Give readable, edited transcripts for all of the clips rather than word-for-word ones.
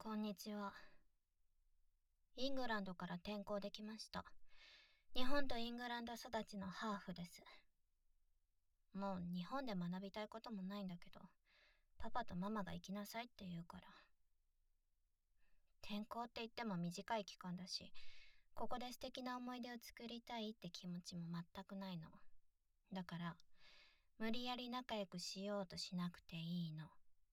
こんにちは。イングランドから転校できました。日本とイングランド育ちのハーフです。もう日本で学びたいこともないんだけど、パパとママが行きなさいって言うから。転校って言っても短い期間だし、ここで素敵な思い出を作りたいって気持ちも全くないの。だから、無理やり仲良くしようとしなくていいの。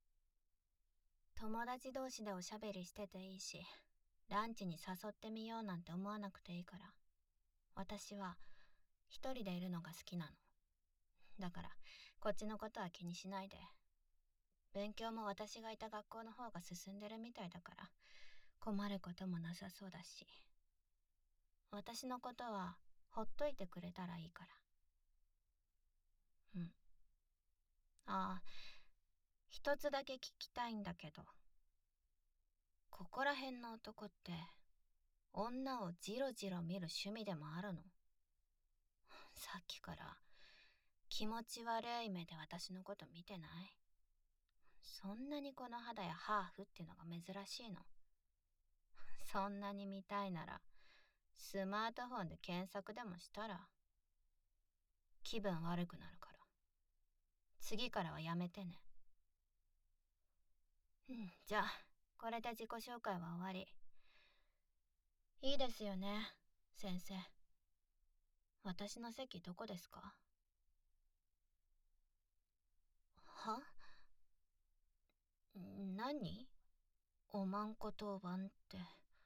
友達同士でおしゃべりしてていいし、ランチに誘ってみようなんて思わなくていいから。私は一人でいるのが好きなの。だからこっちのことは気にしないで。勉強も私がいた学校の方が進んでるみたいだから困ることもなさそうだし。私のことはほっといてくれたらいいから。ああ、一つだけ聞きたいんだけど、ここら辺の男って女をジロジロ見る趣味でもあるの？さっきから気持ち悪い目で私のこと見てない？そんなにこの肌やハーフっていうのが珍しいの？そんなに見たいならスマートフォンで検索でもしたら？気分悪くなるから次からはやめてね。じゃあこれで自己紹介は終わり。いいですよね、先生。私の席どこですか？は？何？おまんこ当番って。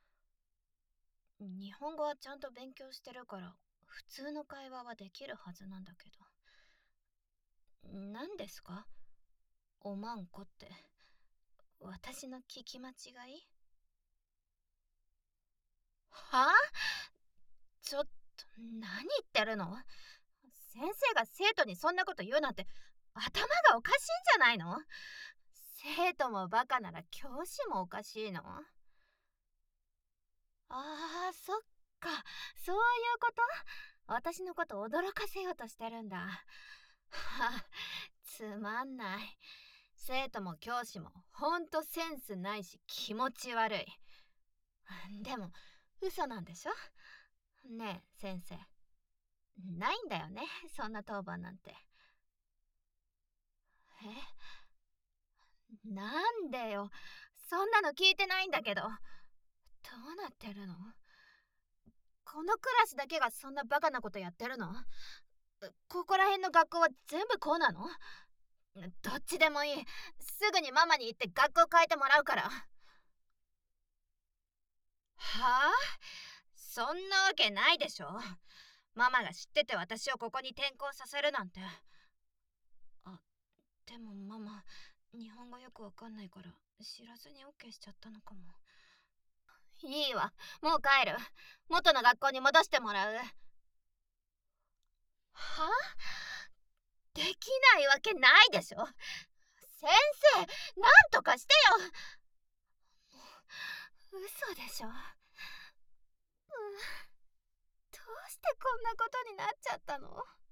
日本語はちゃんと勉強してるから普通の会話はできるはずなんだけど。何ですか？おまんこって。私の聞き間違い？はあ？ちょっと何言ってるの？先生が生徒にそんなこと言うなんて頭がおかしいんじゃないの？生徒もバカなら教師もおかしいの？ああ、そっか、そういうこと？私のこと驚かせようとしてるんだ。はあ、つまんない。生徒も教師もほんとセンスないし気持ち悪い。でも嘘なんでしょ？ねえ先生、ないんだよね、そんな当番なんて。なんでよ、そんなの聞いてないんだけど。どうなってるの？このクラスだけがそんなバカなことやってるの？ここら辺の学校は全部こうなの？どっちでもいい。すぐにママに言って学校変えてもらうから。はあ？そんなわけないでしょ。ママが知ってて私をここに転校させるなんて。あ、でもママ、日本語よくわかんないから知らずに OK しちゃったのかも。いいわ、もう帰る。元の学校に戻してもらう。は？できないわけないでしょ。先生、なんとかしてよ。嘘でしょ。どうしてこんなことになっちゃったの？